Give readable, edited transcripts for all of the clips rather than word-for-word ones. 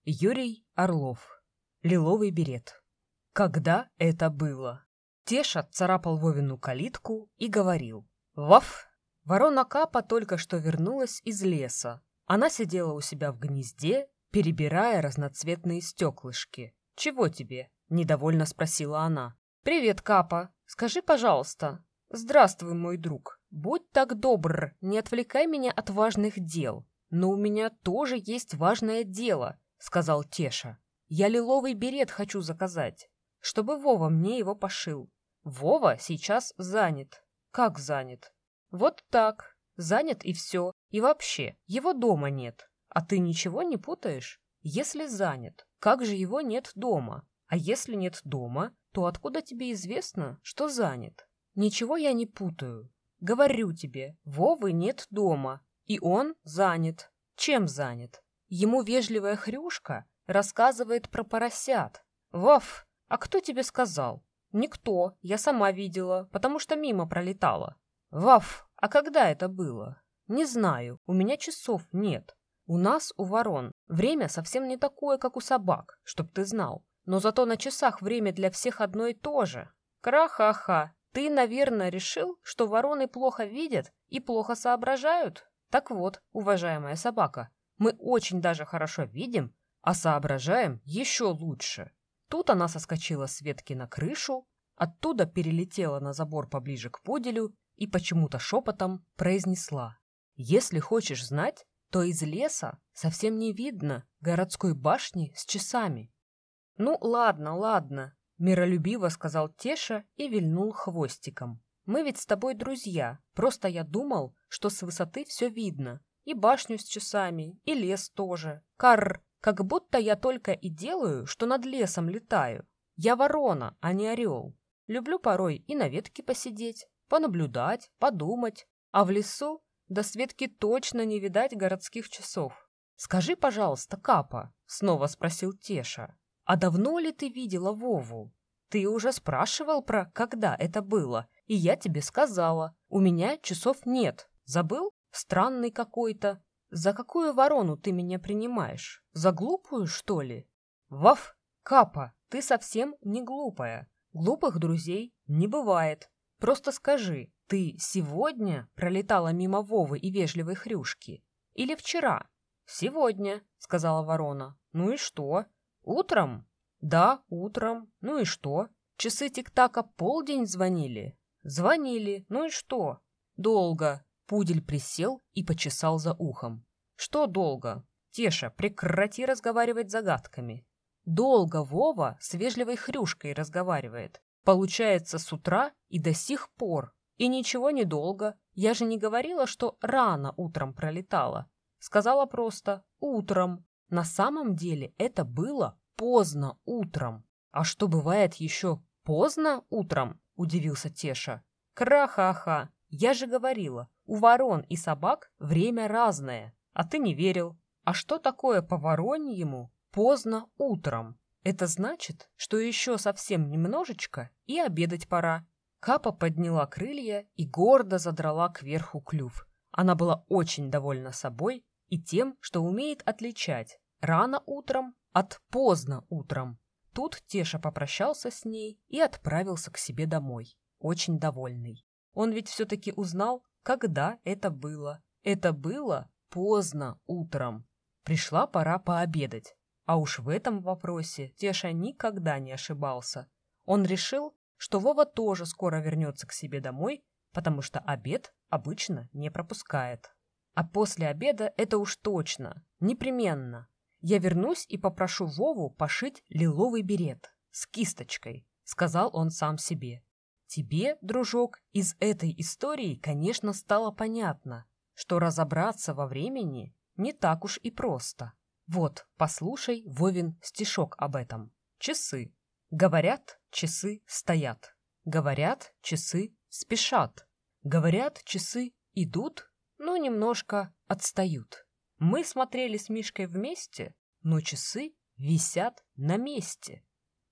Юрий Орлов. Лиловый берет. Когда это было? Теша царапал Вовину калитку и говорил: «Ваф!» Ворона Капа только что вернулась из леса. Она сидела у себя в гнезде, перебирая разноцветные стеклышки. «Чего тебе?» — недовольно спросила она. «Привет, Капа. Скажи, пожалуйста». «Здравствуй, мой друг. Будь так добр, не отвлекай меня от важных дел. Но у меня тоже есть важное дело», — сказал Теша. «Я лиловый берет хочу заказать, чтобы Вова мне его пошил. Вова сейчас занят». «Как занят?» «Вот так. Занят и все. И вообще, его дома нет. А ты ничего не путаешь? Если занят, как же его нет дома? А если нет дома, то откуда тебе известно, что занят?» «Ничего я не путаю. Говорю тебе, Вовы нет дома, и он занят». «Чем занят?» Ему вежливая хрюшка рассказывает про поросят. «Вов, а кто тебе сказал?» «Никто, я сама видела, потому что мимо пролетала». «Вов, а когда это было?» «Не знаю, у меня часов нет. У нас, у ворон, время совсем не такое, как у собак, чтоб ты знал. Но зато на часах время для всех одно и то же». «Кра-ха-ха, ты, наверное, решил, что вороны плохо видят и плохо соображают? Так вот, уважаемая собака, мы очень даже хорошо видим, а соображаем еще лучше». Тут она соскочила с ветки на крышу, оттуда перелетела на забор поближе к пуделю и почему-то шепотом произнесла: «Если хочешь знать, то из леса совсем не видно городской башни с часами». «Ну, ладно, ладно», — миролюбиво сказал Теша и вильнул хвостиком. «Мы ведь с тобой друзья, просто я думал, что с высоты все видно. И башню с часами, и лес тоже. Карр, как будто я только и делаю, что над лесом летаю. Я ворона, а не орел. Люблю порой и на ветке посидеть, понаблюдать, подумать. А в лесу до Светки точно не видать городских часов». «Скажи, пожалуйста, Капа», — снова спросил Теша, «а давно ли ты видела Вову? Ты уже спрашивал про «когда это было», и я тебе сказала, у меня часов нет. Забыл? Странный какой-то. За какую ворону ты меня принимаешь? За глупую, что ли?» «Ваф, Капа, ты совсем не глупая. Глупых друзей не бывает. Просто скажи, ты сегодня пролетала мимо Вовы и вежливой хрюшки? Или вчера?» «Сегодня», — сказала ворона. «Ну и что? Утром?» «Да, утром. Ну и что? Часы тик-така полдень звонили?» «Звонили. Ну и что?» «Долго». Пудель присел и почесал за ухом. «Что долго? Теша, прекрати разговаривать загадками». «Долго Вова с вежливой хрюшкой разговаривает. Получается, с утра и до сих пор. И ничего не долго. Я же не говорила, что рано утром пролетала. Сказала просто «утром». На самом деле это было поздно утром». «А что, бывает еще поздно утром?» — удивился Теша. «Кра-ха-ха, я же говорила, у ворон и собак время разное, а ты не верил. А что такое по-вороньему поздно утром? Это значит, что еще совсем немножечко и обедать пора». Капа подняла крылья и гордо задрала кверху клюв. Она была очень довольна собой и тем, что умеет отличать рано утром от поздно утром. Тут Теша попрощался с ней и отправился к себе домой, очень довольный. Он ведь все-таки узнал, когда это было. Это было поздно утром. Пришла пора пообедать. А уж в этом вопросе Теша никогда не ошибался. Он решил, что Вова тоже скоро вернется к себе домой, потому что обед обычно не пропускает. А после обеда это уж точно, непременно. Я вернусь и попрошу Вову пошить лиловый берет с кисточкой, сказал он сам себе. Тебе, дружок, из этой истории, конечно, стало понятно, что разобраться во времени не так уж и просто. Вот, послушай Вовин стишок об этом. Часы. Говорят, часы стоят. Говорят, часы спешат. Говорят, часы идут, но немножко отстают. Мы смотрели с Мишкой вместе, но часы висят на месте.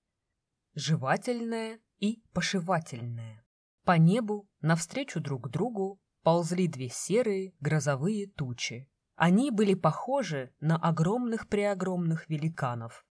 Жевательное и пошивательное. По небу, навстречу друг другу, ползли две серые грозовые тучи. Они были похожи на огромных-преогромных великанов,